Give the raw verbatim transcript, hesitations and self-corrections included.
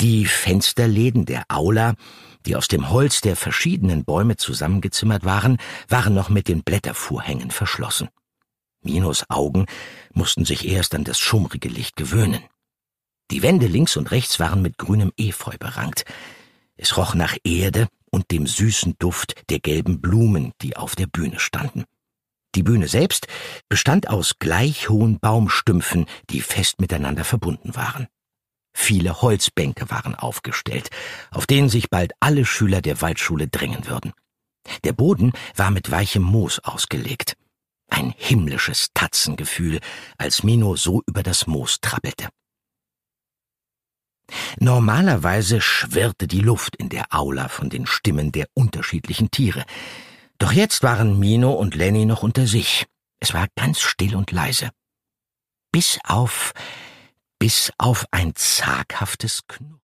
Die Fensterläden der Aula, die aus dem Holz der verschiedenen Bäume zusammengezimmert waren, waren noch mit den Blättervorhängen verschlossen. Minos Augen mussten sich erst an das schummrige Licht gewöhnen. Die Wände links und rechts waren mit grünem Efeu berankt. Es roch nach Erde und dem süßen Duft der gelben Blumen, die auf der Bühne standen. Die Bühne selbst bestand aus gleich hohen Baumstümpfen, die fest miteinander verbunden waren. Viele Holzbänke waren aufgestellt, auf denen sich bald alle Schüler der Waldschule drängen würden. Der Boden war mit weichem Moos ausgelegt. Ein himmlisches Tatzengefühl, als Mino so über das Moos trappelte. Normalerweise schwirrte die Luft in der Aula von den Stimmen der unterschiedlichen Tiere. Doch jetzt waren Mino und Lenny noch unter sich. Es war ganz still und leise. Bis auf, bis auf ein zaghaftes Knurren.